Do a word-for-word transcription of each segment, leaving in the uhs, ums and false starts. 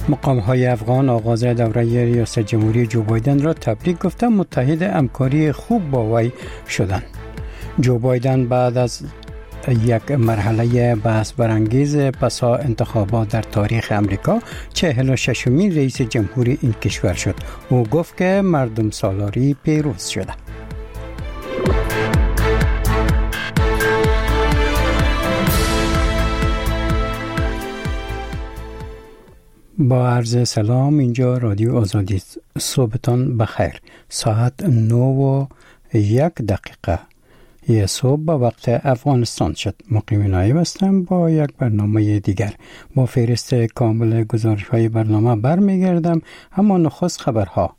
مقام‌های افغان آغاز دوره ریاست جمهوری جو بایدن را تبریک گفته متحد همکاری خوب با وی شدند. جو بایدن بعد از یک مرحله بحث برانگیز پسا انتخابات در تاریخ امریکا چهل و ششمین رئیس جمهوری این کشور شد. او گفت که مردم سالاری پیروز شده. با عرض سلام، اینجا رادیو آزادی است. صبحتان بخیر. ساعت نه و یک دقیقه یه صبح با وقت افغانستان شد. مقیم نایب هستم با یک برنامه دیگر. با فهرست کامل گزارش های برنامه برمیگردم. اما نخست خبرها.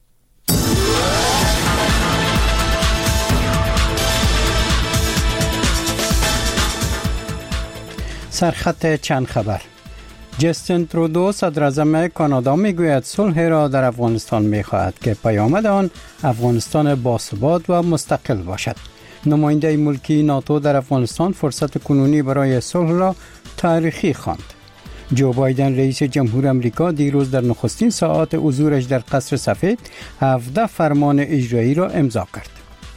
سرخط چند خبر. جستین ترودو صدراعظم کانادا میگوید صلح را در افغانستان میخواهد که پیامد آن افغانستان باثبات و مستقل باشد. نماینده ملکی ناتو در افغانستان فرصت کنونی برای صلح را تاریخی خواند. جو بایدن رئیس جمهور آمریکا دیروز در نخستین ساعات حضورش در قصر سفید هفده فرمان اجرایی را امضا کرد.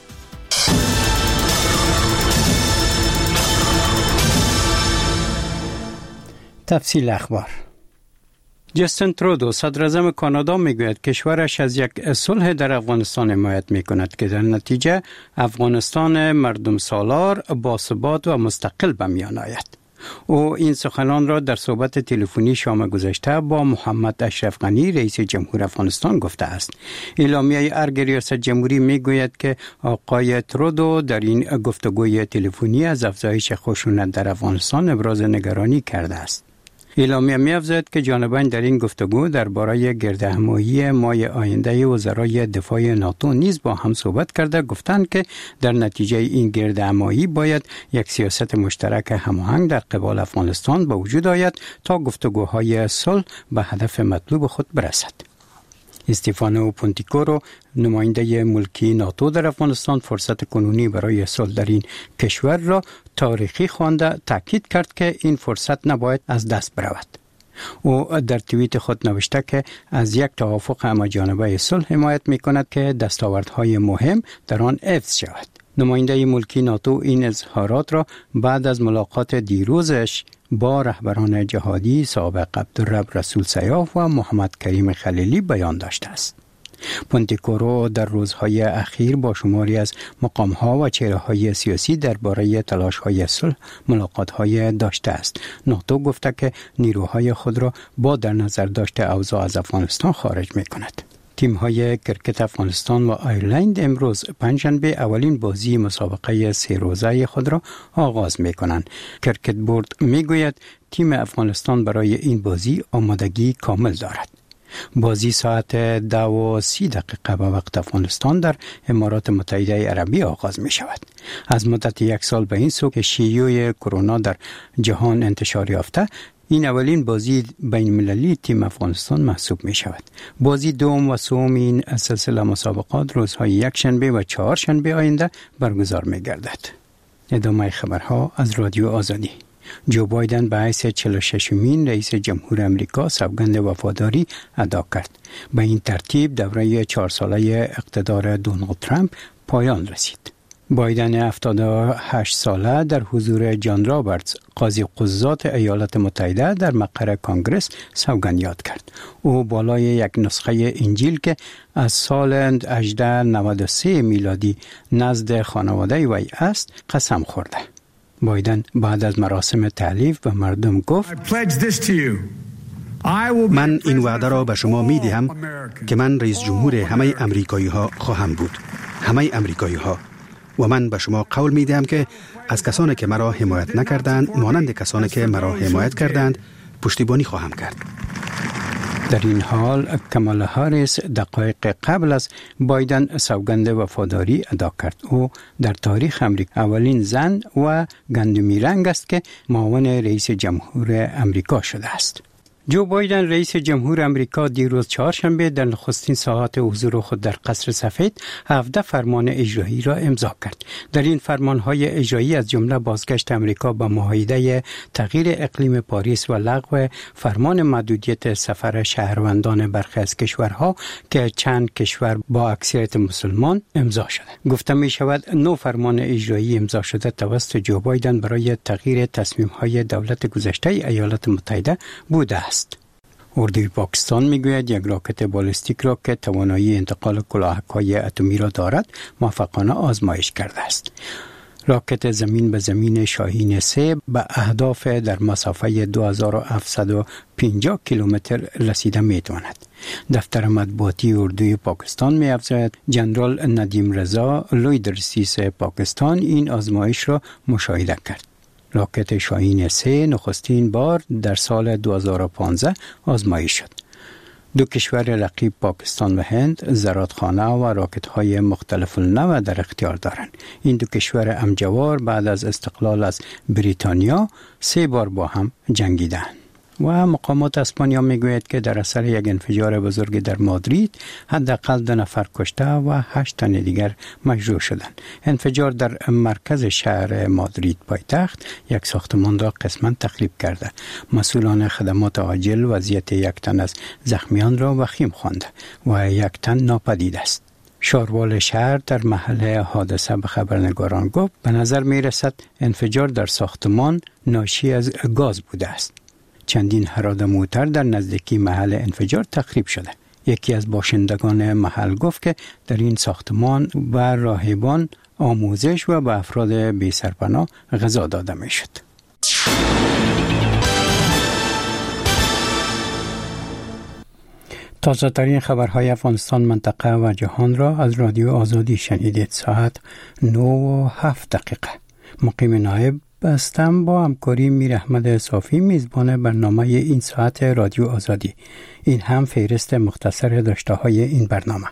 تفصیل اخبار. جستین ترودو صدراعظم کانادا میگوید کشورش از یک صلح در افغانستان حمایت میکند که در نتیجه افغانستان مردم سالار، باثبات و مستقل به میان آید. او این سخنان را در صحبت تلفنی شام گذشته با محمد اشرف غنی رئیس جمهور افغانستان گفته است. اعلامیه ارگ ریاست جمهوری میگوید که آقای ترودو در این گفتگوی تلفنی از افزایش خشونت در افغانستان ابراز نگرانی کرده است. اعلامیه می‌افزاید که جانبین در این گفتگو درباره گردهمایی ماه آینده وزرای دفاع ناتو نیز با هم صحبت کرده، گفتند که در نتیجه این گردهمایی باید یک سیاست مشترک هماهنگ در قبال افغانستان به وجود آید تا گفتگوهای صلح به هدف مطلوب خود برسد. استیفانو پونتیکورو نماینده ملکی ناتو در افغانستان فرصت کنونی برای صلح در این کشور را تاریخی خوانده تاکید کرد که این فرصت نباید از دست برود. او در توییت خود نوشته که از یک توافق همه‌جانبه صلح حمایت می‌کند که دستاوردهای مهم در آن حفظ شود. نماینده ملکی ناتو این اظهارات را بعد از ملاقات دیروزش با رهبران جهادی سابق عبدالرب رسول سیاف و محمد کریم خلیلی بیان داشته است. پونتیکورو در روزهای اخیر با شماری از مقام‌ها و چهره‌های سیاسی درباره تلاش‌های صلح ملاقات‌های داشته است. ناتو گفته که نیروهای خود را با در نظر داشته اوضاع از افغانستان خارج می‌کند. تیم‌های کرکت افغانستان و آیرلند امروز پنجشنبه اولین بازی مسابقه سه روزه خود را آغاز می‌کنند. کرکت بورد می‌گوید تیم افغانستان برای این بازی آمادگی کامل دارد. بازی ساعت دو و سی دقیقه به وقت افغانستان در امارات متحده عربی آغاز می شود. از مدت یک سال به این سو که شیوع کرونا در جهان انتشار یافته، این اولین بازی بین المللی تیم افغانستان محسوب می شود. بازی دوم و سوم این سلسله مسابقات روزهای یک شنبه و چهار شنبه آینده برگزار می گردد. ادامه خبرها از رادیو آزادی. جو بایدن به حیث چهل و ششمین رئیس جمهور آمریکا سوگند وفاداری ادا کرد. به این ترتیب دوره چهار ساله اقتدار دونالد ترامپ پایان رسید. بایدن هفتاد و هشت ساله در حضور جان رابرتس قاضی قضات ایالات متحده در مقر کانگرس سوگند یاد کرد. او بالای یک نسخه انجیل که از سال هزار و نهصد و نود و سه میلادی نزد خانواده وی است قسم خورده. بایدن بعد از مراسم تألیف به مردم گفت: من این وعده را به شما می دهم که من رئیس جمهور همه امریکایی ها خواهم بود، همه امریکایی ها، و من به شما قول می دهم که از کسانی که مرا حمایت نکردند مانند کسانی که مرا حمایت کردند پشتیبانی خواهم کرد. در این حال کامالا هاریس دقایق قبل از بایدن سوگند وفاداری ادا کرد. او در تاریخ امریکا اولین زن و گندمی رنگ است که معاون رئیس جمهور امریکا شده است. جو بایدن رئیس جمهور امریکا دیروز چهارشنبه در نخستین ساعات حضور خود در قصر سفید هفده فرمان اجرایی را امضا کرد. در این فرمانهای اجرایی از جمله بازگشت امریکا به معاهده تغییر اقلیم پاریس و لغو فرمان محدودیت سفر شهروندان برخی از کشورها که چند کشور با اکثریت مسلمان امضا شده. گفته می شود نو فرمان اجرایی امضا شده توسط جو بایدن برای تغییر تصمیم‌های دولت گذشته ایالات متحده بوده است. اردوی پاکستان میگوید یک راکت بالستیک را که توانایی انتقال کلاهک‌های اتمی را دارد موفقانه آزمایش کرده است. راکت زمین به زمین شاهین سه به اهداف در مسافه دو هزار و هفتصد و پنجاه کیلومتر رسیده میتواند. دفتر مطبوعاتی اردوی پاکستان می افزاید جنرال ندیم رضا لوی دسیس پاکستان این آزمایش را مشاهده کرد. راکت شاهین سه نخستین بار در سال دو هزار و پانزده آزمایش شد. دو کشور رقیب پاکستان و هند زرادخانه و راکت‌های مختلف النوع در اختیار دارند. این دو کشور همجوار بعد از استقلال از بریتانیا سه بار با هم جنگیدند. و مقامات اسپانیا میگوید که در اثر یک انفجار بزرگ در مادرید حداقل دو نفر کشته و هشت تن دیگر مجروح شدند. انفجار در مرکز شهر مادرید پایتخت یک ساختمان را قسما تخریب کرده. مسئولان خدمات عاجل وضعیت یک تن از زخمیان را وخیم خوانده و یک تن ناپدید است. شاروال شهر در محل حادثه به خبرنگاران گفت به نظر می رسد انفجار در ساختمان ناشی از گاز بوده است. چندین حراده موتر در نزدیکی محل انفجار تخریب شده. یکی از باشندگان محل گفت که در این ساختمان و راهبان آموزش و به افراد بی سرپناه غذا داده می شد. تازه ترین خبرهای افغانستان، منطقه و جهان را از رادیو آزادی شنیدید. ساعت نه و هفت دقیقه. مقیم نایب بستم با همکاری میر احمد صافی میزبان برنامه این ساعت رادیو آزادی. این هم فهرست مختصر داشته های این برنامه.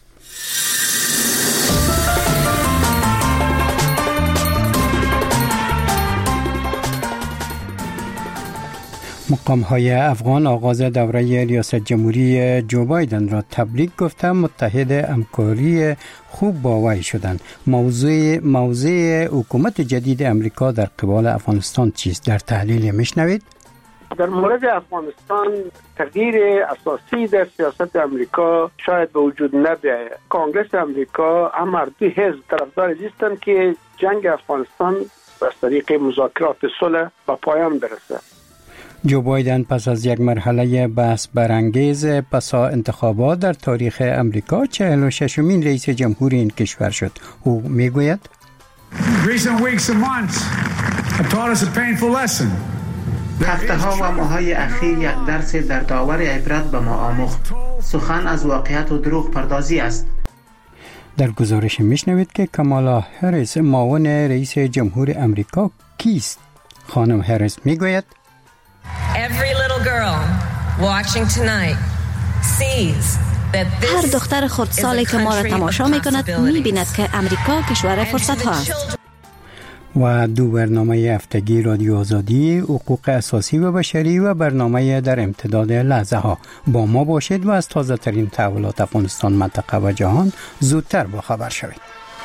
مقام‌های افغان آغاز دوره ریاست جمهوری جو بایدن را تبریک گفته متحد همکاری خوب با وی شدند. موضوع موضوع حکومت جدید امریکا در قبال افغانستان چیست؟ در تحلیل میشنوید. در مورد افغانستان تغییر اساسی در سیاست امریکا شاید به وجود نبیاید. کنگره امریکا هم هر دو حزب طرفدار هستند که جنگ افغانستان از طریق مذاکرات صلح به پایان برسه. جو بایدن پس از یک مرحله بحث برانگیز پسا انتخابات در تاریخ امریکا چهل و ششمین رئیس جمهور این کشور شد. او میگوید هفته ها و ماهای اخیر یک درس در داور عبرت به ما آموخت. سخن از واقعیت و دروغ پردازی است. در گزارش میشنوید که کامالا هریس معاون رئیس جمهور امریکا کیست؟ خانم هریس میگوید Every little girl watching tonight sees that this هر دختر خردسالی که ما را تماشا می کند می بیند که امریکا کشور فرصت ها است. و دو برنامه هفتگی رادیو آزادی، حقوق اساسی و بشری و برنامه در امتداد لحظه ها. با ما باشید و از تازه ترین تحولات افغانستان، منطقه و جهان زودتر با خبر شوید.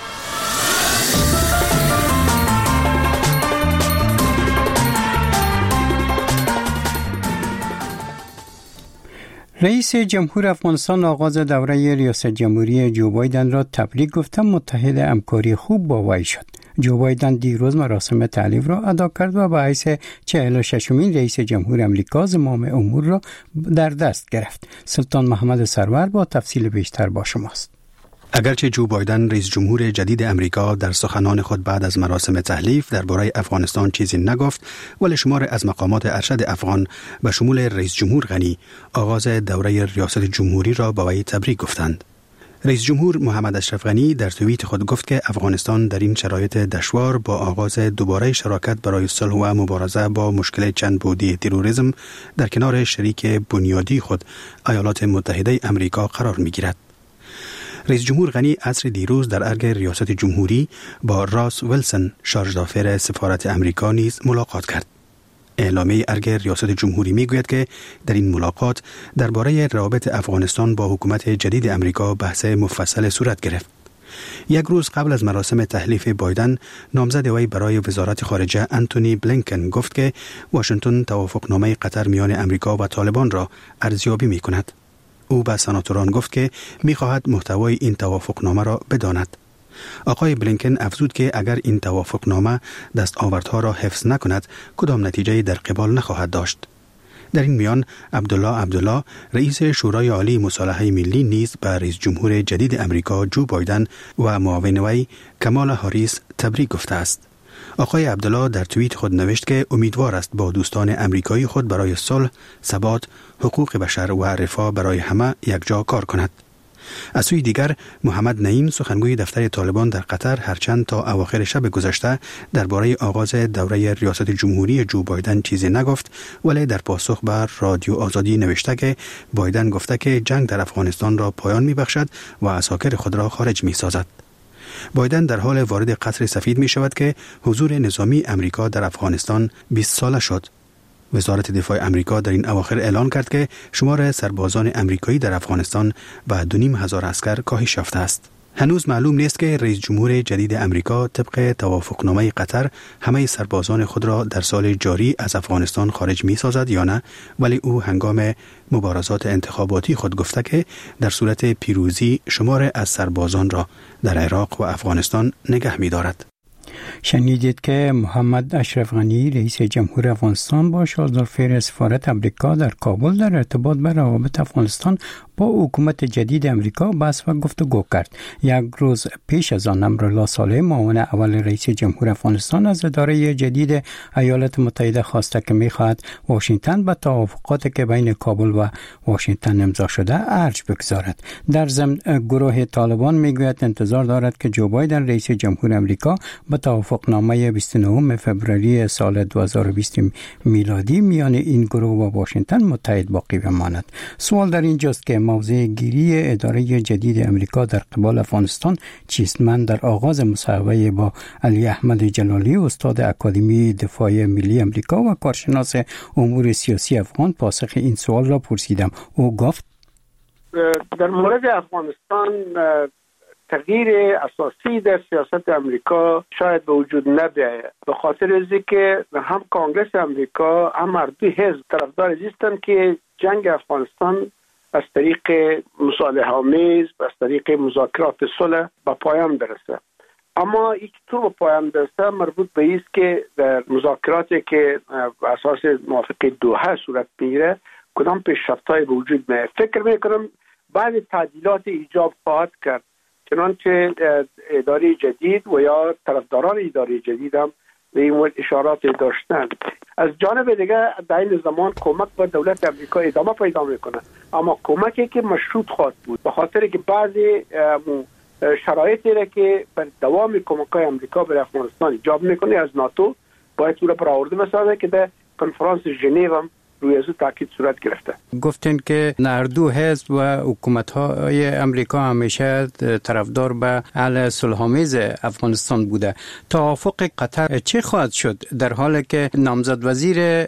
رئیس جمهور افغانستان آغاز دوره ریاست جمهوری جو بایدن را تبریک گفته متحد همکاری خوب با وی شد. جو بایدن دیروز مراسم تعریف را ادا کرد و به حیث چهل و ششمین رئیس جمهور امریکا زمام امور را در دست گرفت. سلطان محمد سرور با تفصیل بیشتر با شماست. اگرچه جو بایدن رئیس جمهور جدید امریکا در سخنان خود بعد از مراسم تحلیف درباره افغانستان چیزی نگفت، ولی شمار از مقامات ارشد افغان به شمول رئیس جمهور غنی آغاز دوره ریاست جمهوری را با وی تبریک گفتند. رئیس جمهور محمد اشرف غنی در توییت خود گفت که افغانستان در این شرایط دشوار با آغاز دوباره شراکت برای صلح و مبارزه با مشکل چند بعدی تروریسم در کنار شریک بنیادی خود ایالات متحده امریکا قرار می‌گیرد. رئیس جمهور غنی عصر دیروز در ارگ ریاست جمهوری با راس ویلسون شارژ دافر سفارت امریکا نیز ملاقات کرد. اعلامیه ارگ ریاست جمهوری میگوید که در این ملاقات درباره روابط افغانستان با حکومت جدید امریکا بحث مفصل صورت گرفت. یک روز قبل از مراسم تحلیف بایدن، نامزد وی برای وزارت خارجه انتونی بلینکن گفت که واشنگتن توافقنامه قطر میان امریکا و طالبان را ارزیابی می کند. او به سناتوران گفت که می خواهد محتوای این توافقنامه را بداند. آقای بلینکن افزود که اگر این توافقنامه دستاوردها را حفظ نکند، کدام نتیجه در قبال نخواهد داشت. در این میان عبدالله عبدالله رئیس شورای عالی مصالحه ملی نیز به رئیس جمهور جدید امریکا جو بایدن و معاون وی کمالا هاریس تبریک گفته است. آقای عبدالله در توییت خود نوشت که امیدوار است با دوستان امریکایی خود برای صلح، ثبات، حقوق بشر و رفاه برای همه یکجا کار کند. از سوی دیگر محمد نعیم سخنگوی دفتر طالبان در قطر هرچند تا اواخر شب گذشته درباره آغاز دوره ریاست جمهوری جو بایدن چیزی نگفت، ولی در پاسخ به رادیو آزادی نوشته که بایدن گفته که جنگ در افغانستان را پایان می‌بخشد و عساکر خود را خارج می‌سازد. بایدن در حال وارد قصر سفید می شود که حضور نظامی امریکا در افغانستان بیست ساله شد. وزارت دفاع امریکا در این اواخر اعلان کرد که شمار سربازان امریکایی در افغانستان به دو نیم هزار عسکر کاهش یافته است. هنوز معلوم نیست که رئیس جمهور جدید امریکا طبق توافقنامه قطر همه سربازان خود را در سال جاری از افغانستان خارج می سازد یا نه، ولی او هنگام مبارزات انتخاباتی خود گفته که در صورت پیروزی شمار از سربازان را در عراق و افغانستان نگه می دارد. شنیدید که محمد اشرف غنی رئیس جمهور افغانستان با شازدارفیر سفارت امریکا در کابل در ارتباط به روابط افغانستان با حکومت جدید امریکا بحث و گفتگو کرد. یک روز پیش از آن امرالله صالح معاون اول رئیس جمهور افغانستان از اداره جدید ایالات متحده خواسته که می‌خواهد واشنگتن به توافقاتی که بین کابل و واشنگتن امضا شده ارج بگذارد. در ضمن گروه طالبان میگوید انتظار دارد که جو بایدن رئیس جمهور امریکا به توافقنامه بیست و نه فوریه سال دو هزار و بیست میلادی میان این گروه و واشنگتن متحد باقی بماند. سوال در اینجاست که موضع گیری اداره جدید امریکا در قبال افغانستان چیست؟ من در آغاز مصاحبه با علی احمد جلالی استاد اکادمی دفاع ملی امریکا و کارشناس امور سیاسی افغان پاسخ این سوال را پرسیدم. او گفت در مورد افغانستان تغییر اساسی در سیاست امریکا شاید به وجود نبیاید، به خاطر اینکه هم کنگره امریکا هم هر دو حزب طرفدار هستند که جنگ افغانستان از طریق مصالحه آمیز از طریق مذاکرات صلح به پایان برسه. اما یک طور به پایان برسه مربوط به است که در مذاکراتی که بر اساس موافقه دوحه صورت میگیره کدام پیشرفت‌های به وجود میاد. فکر میکنم بعض تعدیلات ایجاب خواهد کرد، چنانچه اداره جدید و یا طرفداران اداره جدید هم به این مورد اشارات داشتند. از جانب دیگه در این زمان کمک به دولت امریکا ادامه پیدا میکنه، اما کمکی که مشروط خواهد بود، به خاطر که بعضی شرایطی را که بر دوام کمک‌های امریکا به افغانستان ایجاب میکنه از ناتو باید او را برآورده بسازه که در کنفرانس ژنو هم روی از تاکید صورت گرفته. گفتین که هر دو حزب و حکومت‌های امریکا همیشه طرفدار به حل صلح‌آمیز افغانستان بوده. توافق قطر چه خواهد شد در حالی که نامزد وزیر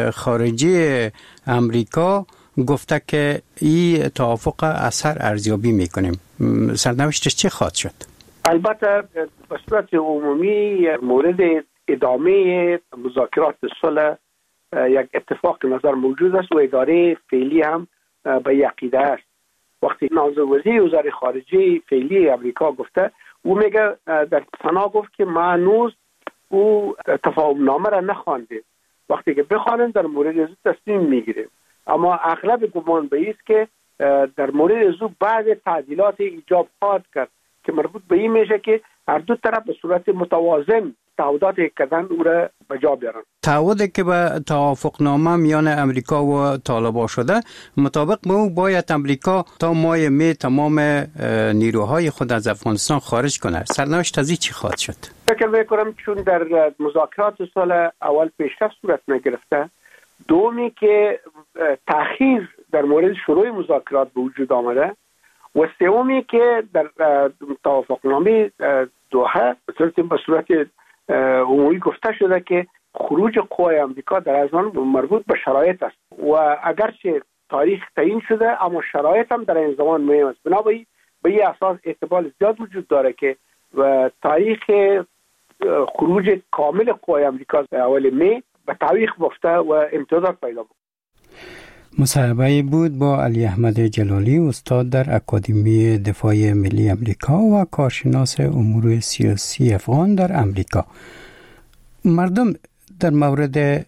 خارجه امریکا گفته که این توافق اثر ارزیابی میکنیم؟ سرنوشتش چه خواهد شد؟ البته به صورت عمومی مورد ادامه مذاکرات صلح یک اتفاق نظر موجود است و اداره فعلی هم به یقیده است. وقتی نامزد وزیر وزارت خارجه فعلی امریکا گفته، او میگه در سنا گفت که ما هنوز او تفاهم نامه را نخوانده، وقتی که بخوانیم در مورد از تصمیم میگیریم. اما اغلب گمان به است که در مورد از بعض تعدیلات ایجاب خواهد کرد که مربوط به این میشه که هر دو طرف به صورت متوازن تعهدات کردن او را به جا بیارن. تعهدی که به توافقنامه میان امریکا و طالبان شده، مطابق به او باید امریکا تا ماه می تمام نیروهای خود از افغانستان خارج کنه. سرنوشت از این چی خواهد شد؟ فکر میکنم چون در مذاکرات صلح اول پیشرفت صورت نگرفته، دومی که تأخیر در مورد شروع مذاکرات به وجود آمده و سومی که در توافقنامه دوحه به صورت عمومی گفته شده که خروج قوای امریکا در از آن مربوط به شرایط است و اگرچه تاریخ تعیین شده اما شرایط هم در این زمان مهم است. بنابراین به این اساس احتمال زیاد وجود داره که و تاریخ خروج کامل قوای امریکا در اول می به تعویق بافته و امتیازات پیدا بود. مصاحبه بود با علی احمد جلالی، استاد در اکادمی دفاع ملی امریکا و کارشناس امور سیاسی افغان در امریکا. مردم در مورد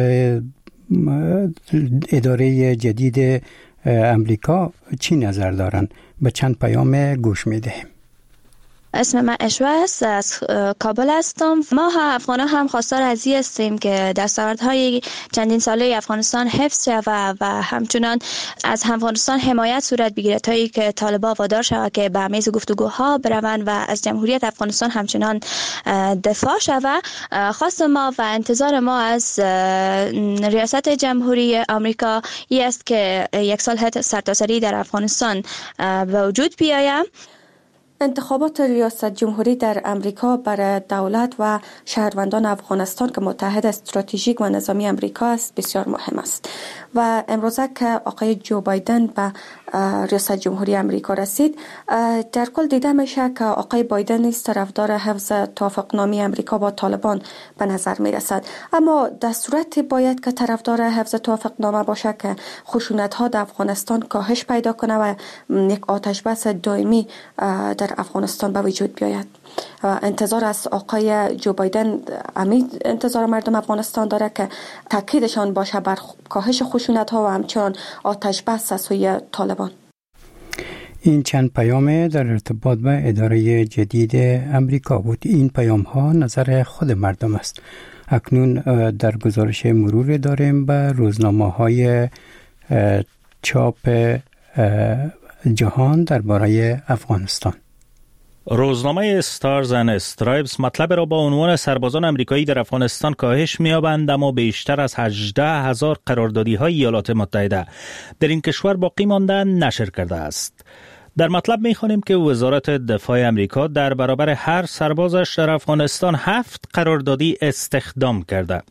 اداره جدید امریکا چی نظر دارند؟ به چند پیام گوش میدهیم. اسم من اشوه است، از کابل هستم. ما ها افغان ها هم خواستار از این هستیم که دستاوردهای چندین ساله افغانستان حفظ شود و همچنان از افغانستان حمایت صورت بگیرد تا اینکه طالبان وادار شود که به میز گفتگوها بروند و از جمهوریت افغانستان همچنان دفاع شود. خواست ما و انتظار ما از ریاست جمهوری آمریکا این است که یک صلح سرتاسری در افغانستان به وجود بیاید. انتخابات ریاست جمهوری در امریکا برای دولت و شهروندان افغانستان که متحد استراتژیک و نظامی امریکا است بسیار مهم است و امروزه که آقای جو بایدن به ریاست جمهوری امریکا رسید، در کل دیده میشه که آقای بایدن نیز طرفدار حفظ توافقنامه امریکا با طالبان به نظر میرسد، اما در صورتی باید که طرفدار حفظ توافقنامه باشه که خشونت ها در افغانستان کاهش پیدا کنه و یک آتش بس دائمی در افغانستان به وجود بیاید. انتظار از آقای جو بایدن، امید انتظار مردم افغانستان داره که تاکیدشان باشه بر کاهش خشونت ها و همچنان آتش بس از سوی طالبان. این چند پیام در ارتباط به اداره جدید امریکا بود. این پیام ها نظر خود مردم است. اکنون در گزارش مرور داریم به روزنامه های چاپ جهان درباره افغانستان. روزنامه استارز اند استرایپس مطلب را با عنوان سربازان امریکایی در افغانستان کاهش می‌یابند اما بیشتر از هجده هزار قراردادی های ایالات متحده در این کشور باقی ماندن نشر کرده است. در مطلب می‌خوانیم که وزارت دفاع امریکا در برابر هر سربازش در افغانستان هفت قراردادی استخدام کرده.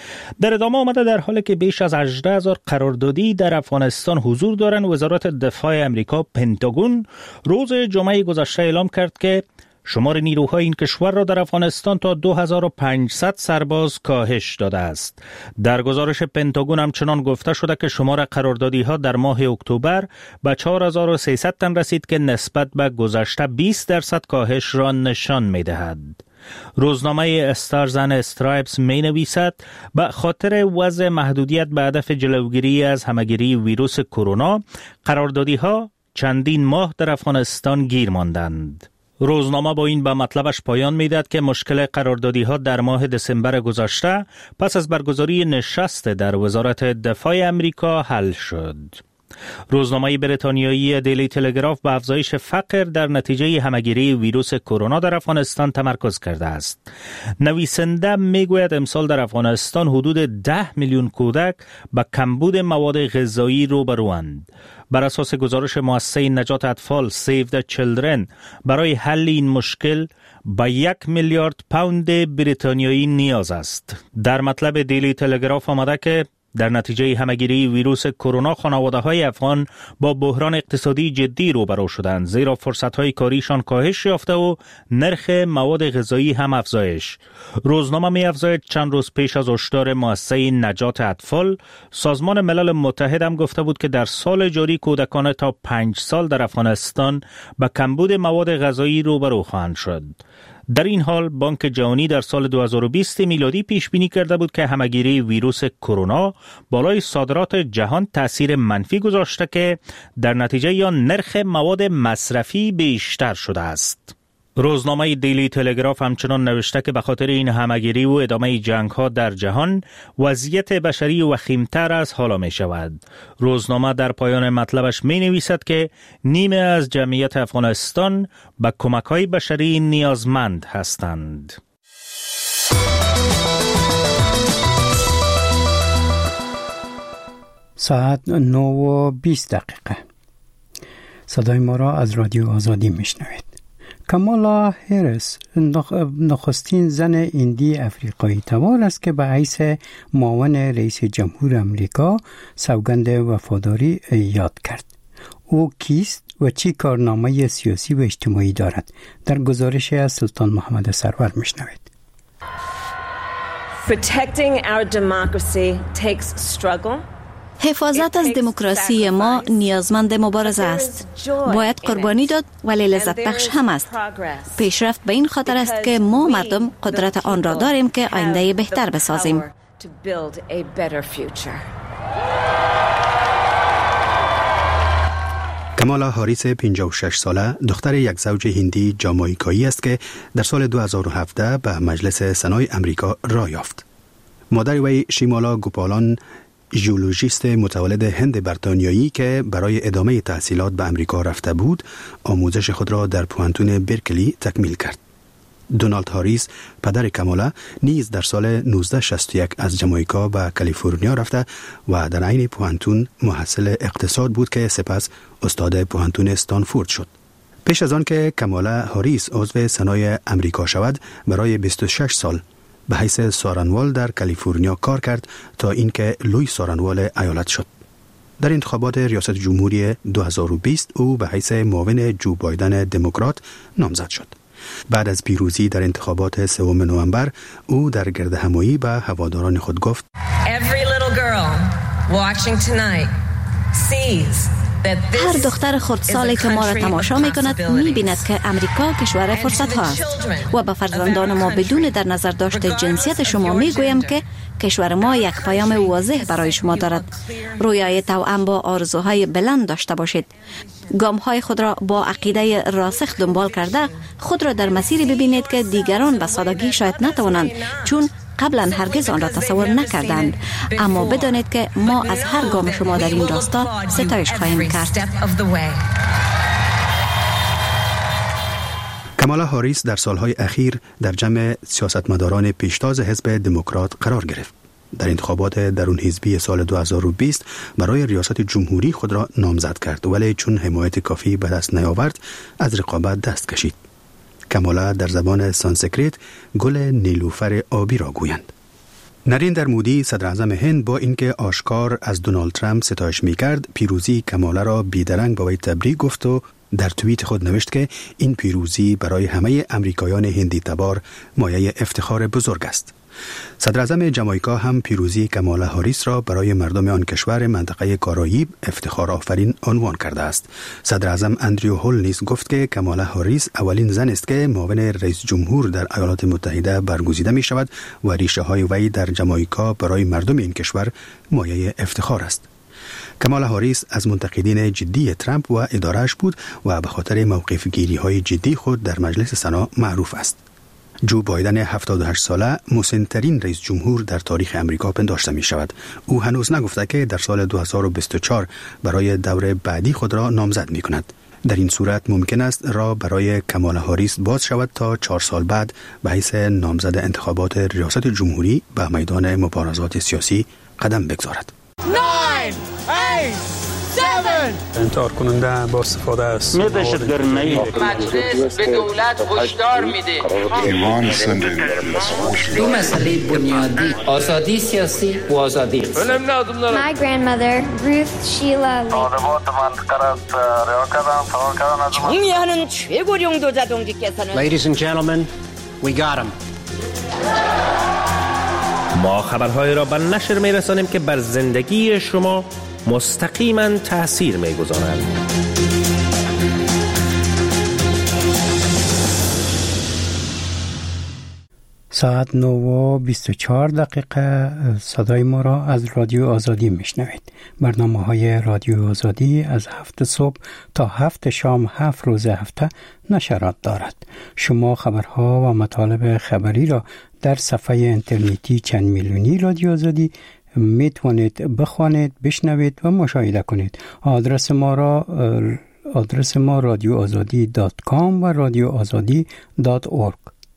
در ادامه آمده در حالی که بیش از هجده هزار قراردادی در افغانستان حضور دارند، وزارت دفاع امریکا پنتاگون روز جمعه گذشته اعلام کرد که شمار نیروهای این کشور را در افغانستان تا دو هزار و پانصد سرباز کاهش داده است. در گزارش پنتاگون همچنان گفته شده که شمار قراردادی ها در ماه اکتبر به چهار هزار و سیصد تن رسید که نسبت به گذشته بیست درصد کاهش را نشان می دهد. روزنامه استارز اند استرایپس می نویسد به خاطر وضع محدودیت به هدف جلوگیری از همهگیری ویروس کرونا، قراردادی ها چندین ماه در افغانستان گیر ماندند. روزنامه با این به مطلبش پایان میدهد که مشکل قراردادی ها در ماه دسامبر گذشته پس از برگزاری نشست در وزارت دفاع امریکا حل شد. روزنامه بریتانیایی دیلی تلگراف به افزایش فقر در نتیجه همهگیری ویروس کرونا در افغانستان تمرکز کرده است. نویسنده میگوید امسال در افغانستان حدود ده میلیون کودک به کمبود مواد غذایی روبروند. بر اساس گزارش مؤسسه نجات اطفال Save the Children، برای حل این مشکل با یک میلیارد پوند بریتانیایی نیاز است. در مطلب دیلی تلگراف آمده که در نتیجه همهگیری ویروس کرونا خانواده‌های افغان با بحران اقتصادی جدی روبرو شدند، زیرا فرصت‌های کاریشان کاهش یافته و نرخ مواد غذایی هم افزایش. روزنامه می‌افزاید چند روز پیش از هشدار مؤسسه نجات اطفال، سازمان ملل متحد هم گفته بود که در سال جاری کودکان تا پنج سال در افغانستان با کمبود مواد غذایی روبرو خواهند شد. در این حال بانک جهانی در سال دو هزار و بیست میلادی پیش بینی کرده بود که همهگیری ویروس کرونا بالای صادرات جهان تأثیر منفی گذاشته که در نتیجه آن نرخ مواد مصرفی بیشتر شده است. روزنامه دیلی تلگراف همچنان نوشته که به خاطر این همهگیری و ادامه جنگ ها در جهان وضعیت بشری وخیمتر از حالا می شود. روزنامه در پایان مطلبش می نویسد که نیمه از جمعیت افغانستان به کمک های بشری نیازمند هستند. ساعت نه و بیست دقیقه. صدای ما را از رادیو آزادی می شنوید. کامالا هریس نخستین زن هندی افریقایی تبار است که به حیث معاون رئیس جمهور امریکا سوگند وفاداری یاد کرد. او کیست و چی کارنامه سیاسی و اجتماعی دارد؟ در گزارش از سلطان محمد سرور میشنوید. Protecting our democracy takes struggle. حفاظت از دموکراسی ما نیازمند مبارزه است. باید قربانی داد ولی لذت بخش هم است. پیشرفت به این خاطر است که ما مردم قدرت آن را داریم که آینده بهتر بسازیم. کامالا هاریس پنجاه و شش ساله دختر یک زوج هندی جامائیکایی است که در سال دو هزار و هفده به مجلس سنای امریکا راه یافت. مادر وی شیمالا گوپالان ژئولوژیست متولد هند بریتانیایی که برای ادامه تحصیلات به امریکا رفته بود، آموزش خود را در پوهنتون برکلی تکمیل کرد. دونالد هاریس پدر کامالا نیز در سال نوزده شصت و یک از جامائیکا به کالیفرنیا رفته و در عین پوهنتون محصل اقتصاد بود که سپس استاد پوهنتون استانفورد شد. پیش از آن که کامالا هاریس عضو سنای امریکا شود، برای بیست و شش سال به حیث سارنوال در کالیفرنیا کار کرد تا اینکه لوی سارنوال ایالت شد. در انتخابات ریاست جمهوری دو هزار و بیست او به حیث معاون جو بایدن دموکرات نامزد شد. بعد از پیروزی در انتخابات سوم نوامبر، او در گردهمایی به هواداران خود گفت: Every little girl watching tonight sees هر دختر خردسالی که ما را تماشا می کند می بیند که امریکا کشور فرصت ها است و به فرزندان ما بدون در نظر داشت جنسیت شما می گویم که کشور ما یک پیام واضح برای شما دارد. رویای توأم با آرزوهای بلند داشته باشید. گام‌های خود را با عقیده راسخ دنبال کرده خود را در مسیری ببینید که دیگران به سادگی شاید نتوانند، چون قبلا هرگز آن را تصور نکردند. اما بدانید که ما از هر گام شما در این راستا ستایش خواهیم کرد. کامالا هاریس در سالهای اخیر در جمع سیاستمداران پیشتاز حزب دموکرات قرار گرفت. در انتخابات درون حزبی سال دو هزار و بیست برای ریاست جمهوری خود را نامزد کرد، ولی چون حمایت کافی به دست نیاورد از رقابت دست کشید. کامالا در زبان سانسکریت گل نیلوفر آبی را گویند. نریندر مودی صدر اعظم هند با اینکه آشکار از دونالد ترامپ ستایش می‌کرد، پیروزی کامالا را بیدرنگ با وی تبریک گفت و در توییت خود نوشت که این پیروزی برای همه امریکایان هندی تبار مایه افتخار بزرگ است. صدر اعظم جامائیکا هم پیروزی کامالا هاریس را برای مردم آن کشور منطقه کارائیب افتخار آفرین عنوان کرده است. صدر اعظم اندریو هول نیز گفت که کامالا هاریس اولین زن است که معاون رئیس جمهور در ایالات متحده برگزیده می شود و ریشه های وی در جامائیکا برای مردم این کشور مایه افتخار است. کامالا هاریس از منتقدین جدی ترامپ و ادارهش بود و به خاطر موقف گیری های جدی خود در مجلس سنا معروف است. جو بایدن هفتاد و هشت ساله مسن‌ترین رئیس جمهور در تاریخ امریکا پنداشته می شود. او هنوز نگفته که در سال دو هزار و بیست و چهار برای دور بعدی خود را نامزد می کند. در این صورت ممکن است راه برای کامالا هاریس باز شود تا چهار سال بعد به حیث نامزد انتخابات ریاست جمهوری به میدان مبارزات سیاسی قدم بگذارد. انتحار کننده با استفاده است. مجلس به دولت هشدار میده. دو مسئله بنیادی، آزادی سیاسی و آزادی اقتصادی. My grandmother Ruth Sheila 정리하는 최고령 도자동지께서는 Ladies and gentlemen, we got him. ما خبرهای را به نشر می‌رسانیم که بر زندگی شما مستقیما تأثیر می‌گذارند. ساعت نه و بیست و چهار دقیقه صدای ما را از رادیو آزادی میشنوید. برنامه های رادیو آزادی از هفت صبح تا هفت شام هفت روز هفته نشرات دارد. شما خبرها و مطالب خبری را در صفحه اینترنتی چند میلیونی رادیو آزادی میتوانید بخوانید، بشنوید و مشاهده کنید. آدرس ما را آدرس ما رادیو آزادی دات کام و رادیو آزادی دات اورگ.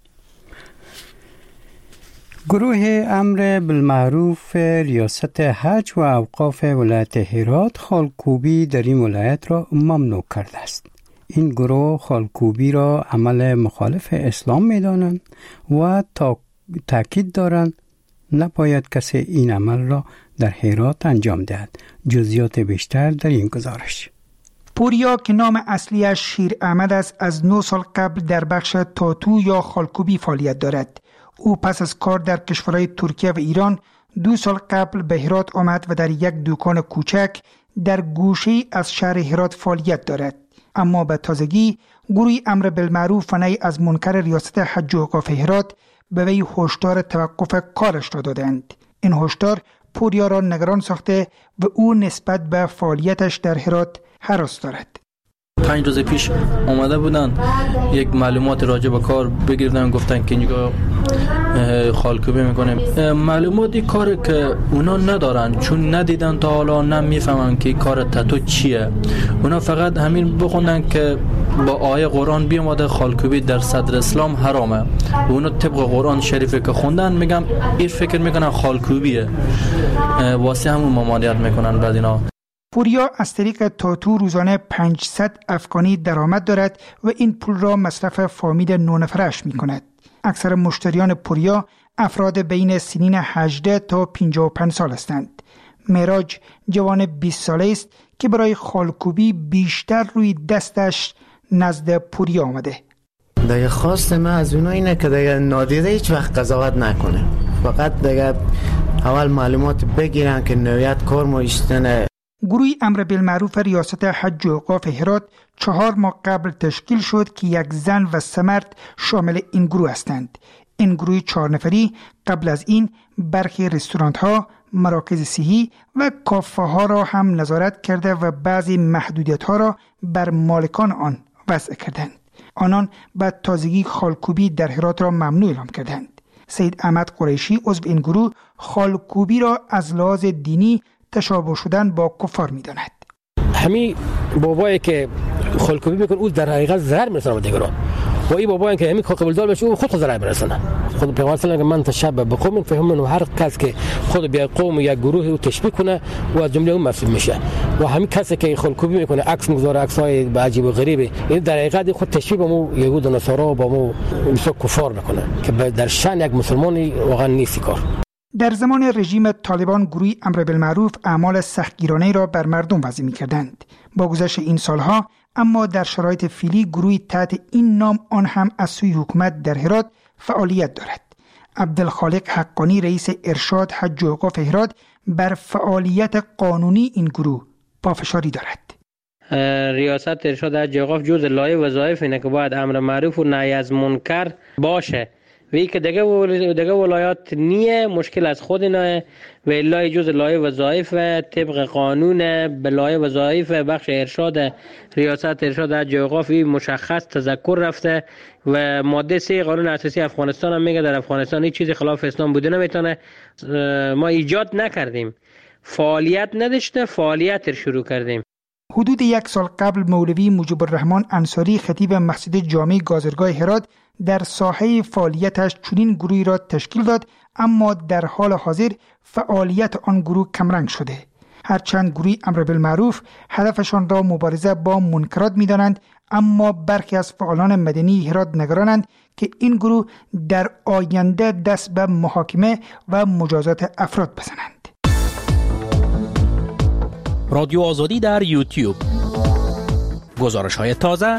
گروه امر بالمعروف ریاست حج و اوقاف ولایت هرات خالکوبی در این ولایت را ممنوع کرده است. این گروه خالکوبی را عمل مخالف اسلام می دانند و تا تاکید دارند نباید کسی این عمل را در هرات انجام دهد. جزئیات بیشتر در این گزارش. پوریا که نام اصلیش شیر احمد است، از نه سال قبل در بخش تاتو یا خالکوبی فعالیت دارد. او پس از کار در کشورهای ترکیه و ایران دو سال قبل به هرات آمد و در یک دکان کوچک در گوشه از شهر هرات فعالیت دارد. اما به تازگی گروه امر بالمعروف و نهی از منکر ریاست حج و اوقاف هرات به وی هشدار توقف کارش را دادند. این هشدار پوریا را نگران ساخته و او نسبت به فعالیتش در هرات هراس دارد. پنج روز پیش آمده بودن یک معلومات راجع به کار بگیردن، گفتن که اینجا خالکوبی میکنیم. معلوماتی کار که اونا ندارن، چون ندیدن تا حالا نمیفهمن که کار تاتو چیه. اونا فقط همین بخوندن که با آیه قرآن بیامده خالکوبی در صدر اسلام حرامه و اونا طبق قرآن شریفی که خوندن میگم این فکر میکنن خالکوبیه، واسه همون ممانعت میکنن بعد اینا. پوریا از طریق تاتو روزانه پانصد افغانی درآمد دارد و این پول را مصرف فامیل نه نفرش می کند. اکثر مشتریان پوریا افراد بین سنین هجده تا پنجاه و پنج سال هستند. معراج جوان بیست ساله است که برای خالکوبی بیشتر روی دستش نزد پوریا آمده. دیگه خواست من از اونا اینه که دیگه نادیده هیچ وقت قضاوت نکنه، فقط دیگه اول معلومات بگیرن که نویت کار ما ایستنه. گروه امر بالمعروف ریاست حج و اوقاف هرات چهار ماه قبل تشکیل شد که یک زن و سه مرد شامل این گروه هستند. این گروه چهار نفری قبل از این برخی رستوران ها، مراکز صحی و کافه ها را هم نظارت کرده و بعضی محدودیت ها را بر مالکان آن وضع کردند. آنان بعد تازگی خالکوبی در هرات را ممنوع اعلام کردند. سید احمد قریشی عضو این گروه خالکوبی را از لحاظ دینی تشابه شدن با کفار می‌داند. همین بابایی که خالکوبی میکنه او در حقیقت ضرر میرسونه به دیگران و این بابایی که همین قابل دار بشه او خود خود ضرر میرسونه. خود پیغمبر صلی الله علیه و من تشبه بقوم فهمون هر کس که خود بیا قوم یا گروه رو تشبیه کنه و از جمله اون مسئول میشه و همین کسی که خالکوبی میکنه عکس میذاره عکسای عجیب و غریبه، این در حقیقت خود تشبیه با مو یهود و نصارا با مو مثل کفار میکنه که در شأن یک مسلمانی واقعا نیست کار. در زمان رژیم طالبان گروه امر بالمعروف اعمال سختگیرانه را بر مردم وضع می‌کردند. با گذشت این سالها اما در شرایط فعلی گروهی تحت این نام آن هم از سوی حکومت در هرات فعالیت دارد. عبدالخالق حقانی رئیس ارشاد حج و اوقاف هرات بر فعالیت قانونی این گروه پافشاری دارد. ریاست ارشاد حج و اوقاف جز لایحه وظایف اینه که باید امر معروف و نهی از منکر باشه. وی که دیگه ول... دیگه ولایات نیه، مشکل از خود نه و الا جز لایحه وظایف طبق قانون به لایحه وظایف بخش ارشاد ریاست ارشاد حج و اوقاف مشخص تذکر رفته و ماده سه قانون اساسی افغانستان هم میگه در افغانستان هیچ چیزی خلاف اسلام بوده نمیتونه. ما ایجاد نکردیم، فعالیت نداشته، فعالیت رو شروع کردیم. حدود یک سال قبل مولوی مجیب الرحمن انصاری خطیب مسجد جامع گازرگاه هرات در ساحه فعالیتش چنین گروهی را تشکیل داد، اما در حال حاضر فعالیت آن گروه کمرنگ شده. هرچند گروه امر بالمعروف هدفشان را مبارزه با منکرات می‌دانند، اما برخی از فعالان مدنی هرات نگرانند که این گروه در آینده دست به محاکمه و مجازات افراد بزنند. رادیو آزادی در یوتیوب، گزارش‌های تازه،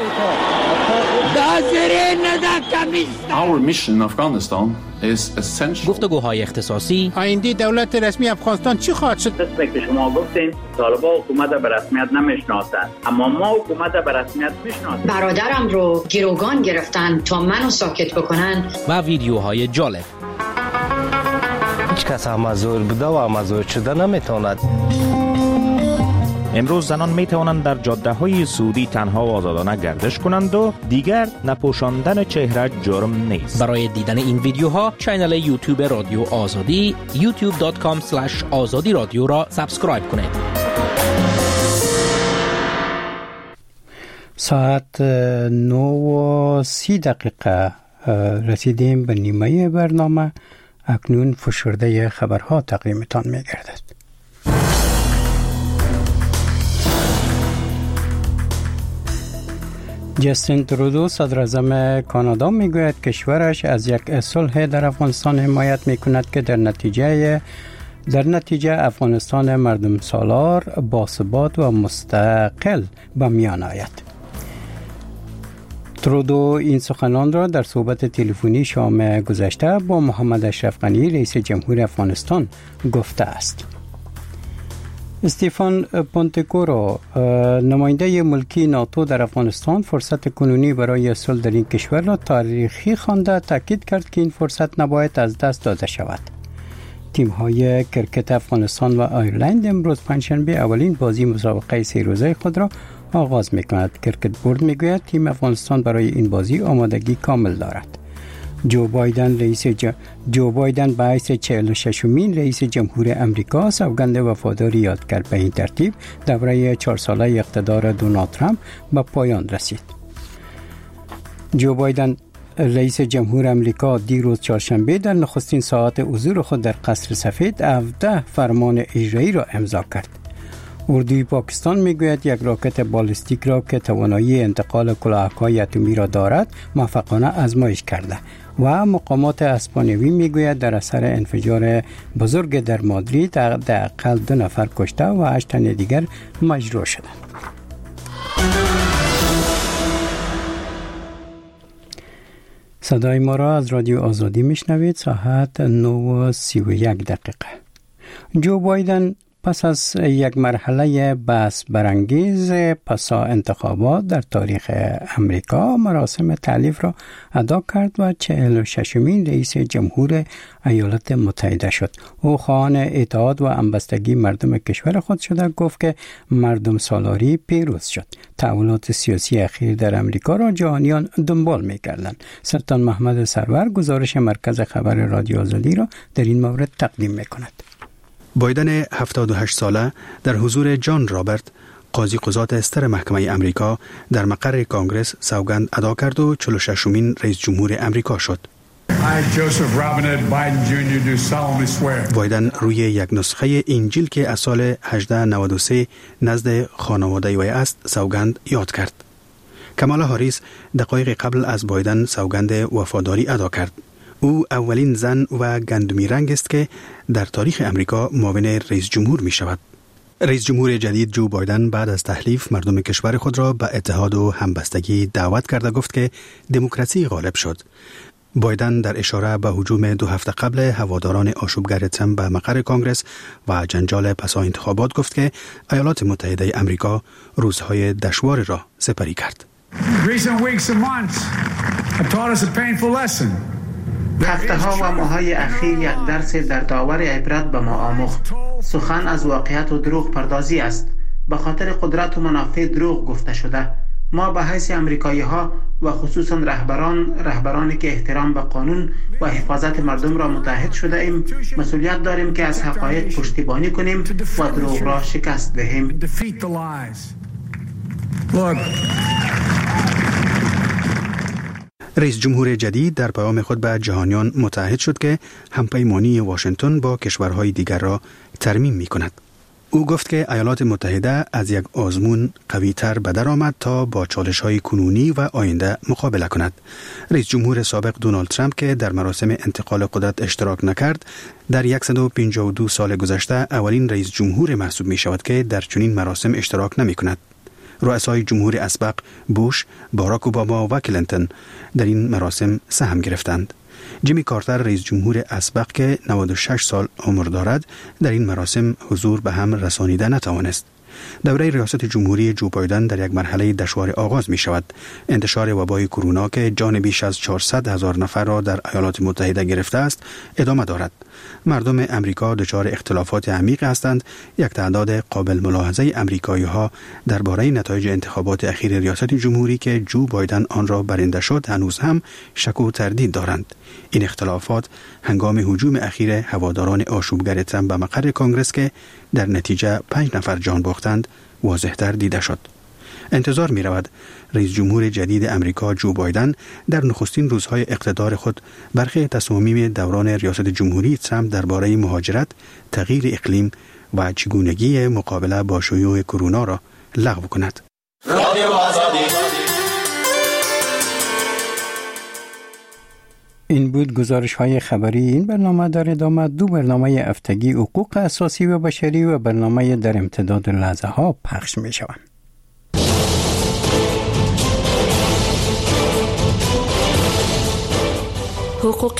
Our mission in Afghanistan is essential. گفتگوهای اختصاصی. آینده دولت رسمی افغانستان چی خواهد شد؟ مثل که شما گفتین طالبان حکومت به رسمیت نمیشناسند، اما ما حکومت به رسمیت میشناسیم. برادرم رو گروگان گرفتن تا منو ساکت بکنن. و ویدیوهای جالب. هیچ کس امازور بوده و امازور شده نمیتواند. امروز زنان می توانند در جاده های سعودی تنها و آزادانه گردش کنند و دیگر نپوشاندن چهره جرم نیست. برای دیدن این ویدیوها کانال یوتیوب رادیو آزادی یوتیوب دات کام اسلش آزادی رادیو را سابسکرایب کنید. ساعت نه و سی دقیقه رسیدیم به نیمه برنامه. اکنون فشرده خبرها تقدیمتان می گردد. جستین ترودو صدر اعظم کانادا میگوید کشورش از یک صلح در افغانستان حمایت میکند که در نتیجه در نتیجه افغانستان مردم سالار باثبات و مستقل به میان آید. ترودو این سخنان را در صحبت تلفنی شام گذشته با محمد اشرف غنی رئیس جمهور افغانستان گفته است. استیفان پونتکورو نماینده ملکی ناتو در افغانستان فرصت کنونی برای صلح در این کشور را تاریخی خوانده تاکید کرد که این فرصت نباید از دست داده شود. تیم‌های کرکت افغانستان و آیرلند امروز پنجشنبه اولین بازی مسابقه سه روزه خود را آغاز می‌کند. کرکت بورد می‌گوید تیم افغانستان برای این بازی آمادگی کامل دارد. جو بایدن رئیس ج... جو بایدن به حیث چهل و ششمین رئیس جمهور امریکا سوگند وفاداری یاد کرد. به این ترتیب دوره چهار ساله اقتدار دونالد ترامپ به پایان رسید. جو بایدن رئیس جمهور امریکا دیروز چهارشنبه در نخستین ساعت حضور خود در قصر سفید هفده فرمان اجرایی را امضا کرد. اردوی پاکستان میگوید یک راکت بالستیک را که توانایی انتقال کلاهک‌های اتمی را دارد موفقانه آزمایش کرده و مقامات اسپانیایی میگوید در اثر انفجار بزرگ در مادرید حداقل دو نفر کشته و هشت تن دیگر مجروح شدند. صدای ما را از رادیو آزادی میشنوید. ساعت نه و سی و یک دقیقه. جو بایدن پس از یک مرحله بحث برانگیز پسا انتخابات در تاریخ امریکا مراسم تألیف را ادا کرد و چهل و ششمین رئیس جمهور ایالات متحده شد. او خواهان اتحاد و همبستگی مردم کشور خود شده، گفت که مردم سالاری پیروز شد. تحولات سیاسی اخیر در امریکا را جهانیان دنبال می‌کردند. سلطان محمد سرور گزارش مرکز خبر رادیو آزادی را در این مورد تقدیم می‌کند. بایدن هفتاد و هشت ساله در حضور جان رابرت قاضی قضات استر محکمه امریکا در مقر کانگرس سوگند ادا کرد و چهل و ششمین رئیس جمهور امریکا شد. بایدن روی یک نسخه انجیل که از سال هجده نود و سه نزد خانواده وی است سوگند یاد کرد. کمالا هاریس دقایق قبل از بایدن سوگند وفاداری ادا کرد. او اولین زن و گندمی رنگ است که در تاریخ امریکا معاون رئیس جمهور می شود. رئیس جمهور جدید جو بایدن بعد از تحلیف مردم کشور خود را به اتحاد و همبستگی دعوت کرده، گفت که دموکراسی غالب شد. بایدن در اشاره به هجوم دو هفته قبل هواداران آشوبگر ترامپ به مقر کانگرس و جنجال پسا انتخابات گفت که ایالات متحده امریکا روزهای دشوار را سپری کرد. هفته ها و ماهای اخیر یک درس در داور عبرت به ما آموخت. سخن از واقعیت و دروغ پردازی است. به خاطر قدرت و منافع دروغ گفته شده. ما به حیث امریکایی ها و خصوصا رهبران رهبرانی که احترام به قانون و حفاظت مردم را متحد شده ایم مسئولیت داریم که از حقایق پشتیبانی کنیم و دروغ را شکست دهیم. رئیس جمهور جدید در پیام خود به جهانیان متحد شد که همپیمانی واشنگتن با کشورهای دیگر را ترمیم می کند. او گفت که ایالات متحده از یک آزمون قوی تر به در آمد تا با چالش های کنونی و آینده مقابله کند. رئیس جمهور سابق دونالد ترامپ که در مراسم انتقال قدرت اشتراک نکرد، در صد و پنجاه و دو سال گذشته اولین رئیس جمهور محسوب می شود که در چنین مراسم اشتراک نمی کند. رؤسای جمهور اسبق بوش، باراک اوباما و کلینتون در این مراسم سهم گرفتند. جیمی کارتر رئیس جمهور اسبق که نود و شش سال عمر دارد در این مراسم حضور به هم رسانیده نتوانست. دوره ریاست جمهوری جو بایدن در یک مرحله دشوار آغاز می شود. انتشار وبای کرونا که جان بیش از چهارصد هزار نفر را در ایالات متحده گرفته است ادامه دارد. مردم امریکا دچار اختلافات عمیق هستند. یک تعداد قابل ملاحظه امریکایی ها درباره نتایج انتخابات اخیر ریاست جمهوری که جو بایدن آن را برنده شد هنوز هم شک و تردید دارند. این اختلافات هنگام هجوم اخیر هواداران آشوبگر ترامپ به مقر کانگرس که در نتیجه پنج نفر جان باختند واضح‌تر دیده شد. انتظار می رود رئیس جمهور جدید امریکا جو بایدن در نخستین روزهای اقتدار خود برخی تصامیم دوران ریاست جمهوری ترامپ درباره مهاجرت، تغییر اقلیم و چگونگی مقابله با شیوع کرونا را لغو کند. رادیو آزادی این بود گزارش های خبری این برنامه. در ادامه دو برنامه هفتگی حقوق اساسی و بشری و برنامه در امتداد لحظه ها پخش می شوند. حقوق